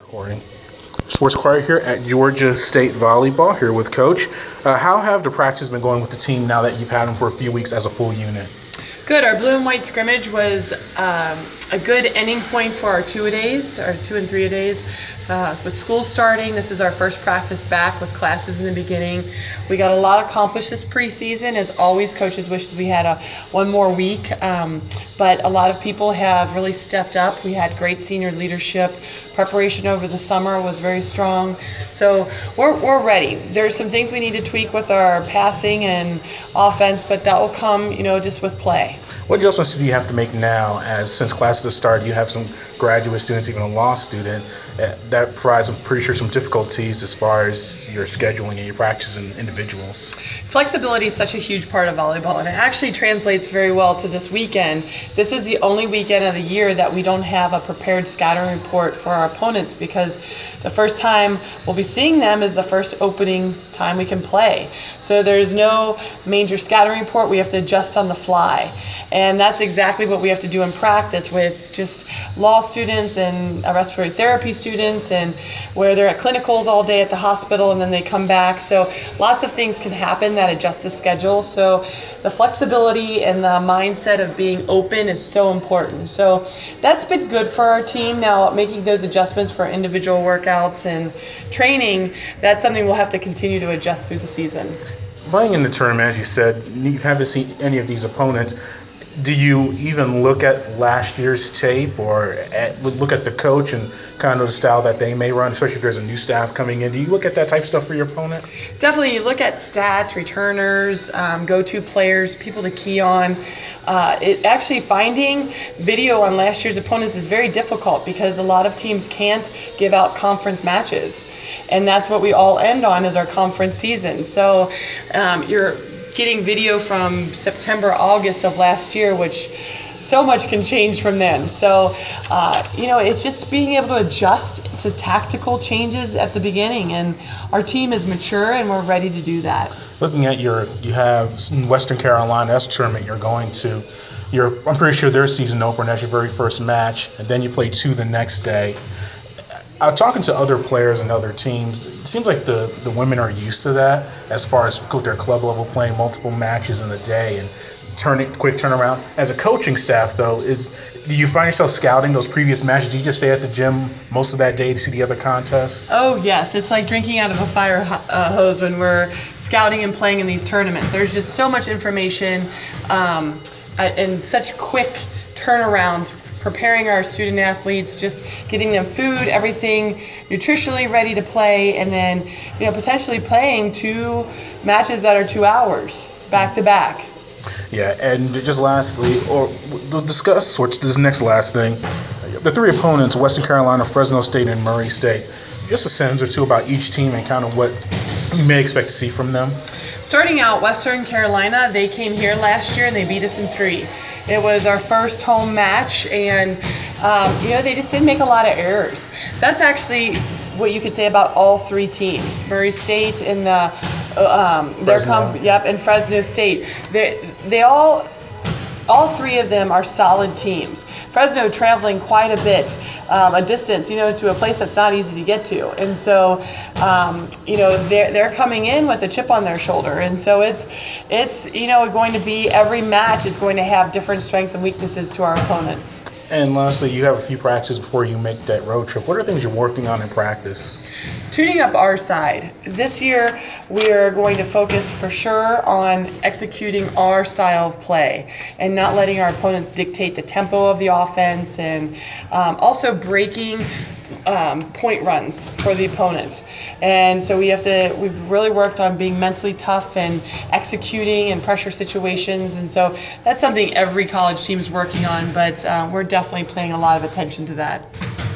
Recording. Sports Choir here at Georgia State Volleyball, here with Coach. How have the practices been going with the team now that you've had them for a few weeks as a full unit? Good. Our blue and white scrimmage was a good ending point for our two-a-days, our 2 and 3-a-days. With school starting, this is our first practice back with classes in the beginning. We got a lot accomplished this preseason. As always, coaches wish we had one more week, but a lot of people have really stepped up. We had great senior leadership. Preparation over the summer was very strong. So we're ready. There's some things we need to tweak with our passing and offense, but that will come, just with play. What adjustments do you have to make now, as since classes have started, you have some graduate students, even a law student, that provides, I'm pretty sure, some difficulties as far as your scheduling and your practice and individuals? Flexibility is such a huge part of volleyball, and it actually translates very well to this weekend. This is the only weekend of the year that we don't have a prepared scouting report for our opponents, because the first time we'll be seeing them is the first opening time we can play. So there's no major scouting report. We have to adjust on the fly. And that's exactly what we have to do in practice with just law students and respiratory therapy students, and where they're at clinicals all day at the hospital and then they come back. So lots of things can happen that adjust the schedule. So the flexibility and the mindset of being open is so important. So that's been good for our team. Now, making those adjustments for individual workouts and training, that's something we'll have to continue to adjust through the season. Playing in the tournament, as you said, you haven't seen any of these opponents. Do you even look at last year's tape, or look at the coach and kind of the style that they may run, especially if there's a new staff coming in? Do you look at that type of stuff for your opponent? Definitely, you look at stats, returners, go-to players, people to key on. Actually, finding video on last year's opponents is very difficult because a lot of teams can't give out conference matches, and that's what we all end on is our conference season. So you're getting video from September, August of last year, which so much can change from then. So, it's just being able to adjust to tactical changes at the beginning, and our team is mature and we're ready to do that. Looking at you have Western Carolina, that's tournament you're going to. I'm pretty sure their season opener, that's your very first match, and then you play two the next day. Talking to other players and other teams, it seems like the women are used to that as far as with their club level playing multiple matches in a day and quick turnaround. As a coaching staff, though, do you find yourself scouting those previous matches? Do you just stay at the gym most of that day to see the other contests? Oh, yes. It's like drinking out of a fire hose when we're scouting and playing in these tournaments. There's just so much information and such quick turnaround, preparing our student athletes, just getting them food, everything nutritionally ready to play, and then potentially playing two matches that are 2 hours back to back. Yeah, and just lastly, we'll discuss this next last thing. The three opponents, Western Carolina, Fresno State, and Murray State. Just a sentence or two about each team and kind of what you may expect to see from them. Starting out, Western Carolina, they came here last year and they beat us in 3. It was our first home match, and they just didn't make a lot of errors. That's actually what you could say about all 3 teams. Murray State and and Fresno State. They all 3 of them are solid teams. Fresno traveling quite a bit, a distance, to a place that's not easy to get to. And so, they're coming in with a chip on their shoulder. And so it's going to be, every match is going to have different strengths and weaknesses to our opponents. And lastly, you have a few practices before you make that road trip. What are things you're working on in practice? Tuning up our side. This year, we are going to focus for sure on executing our style of play and not letting our opponents dictate the tempo of the offense, and also breaking point runs for the opponent. And so we've really worked on being mentally tough and executing in pressure situations. And so that's something every college team is working on, but we're definitely paying a lot of attention to that.